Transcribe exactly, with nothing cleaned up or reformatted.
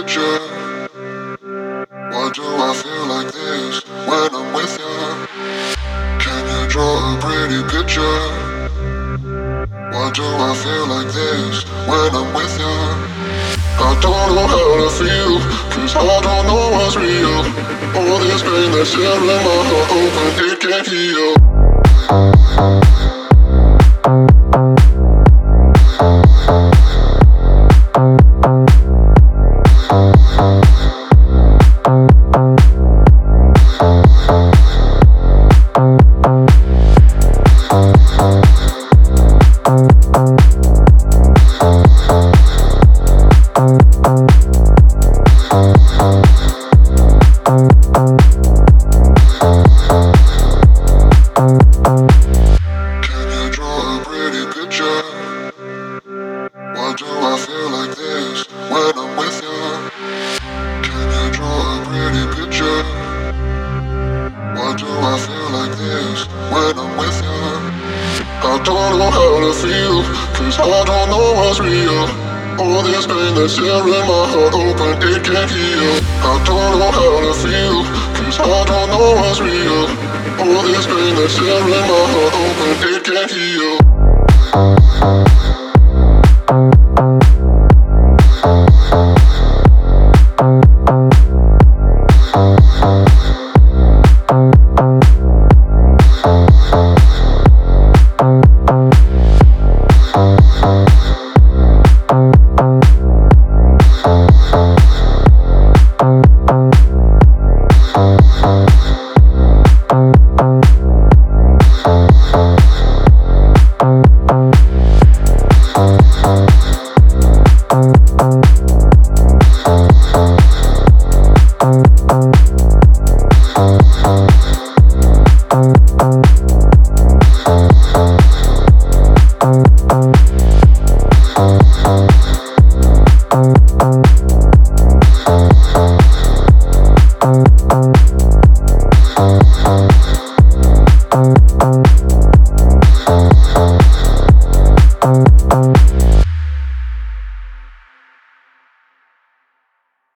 picture. Why do I feel like this when I'm with you? Can you draw a pretty picture? Why do I feel like this when I'm with you? I don't know how to feel, cause I don't know what's real. All this pain that's tearing my heart open, it can't heal. Why do I feel like this when I'm with you? Can you draw a pretty picture? Why do I feel like this when I'm with you? I don't know how to feel, cause I don't know what's real. All this pain that's tearing my heart open, it can't heal. I don't know how to feel, cause I don't know what's real. All this pain that's tearing my heart open, it can't heal.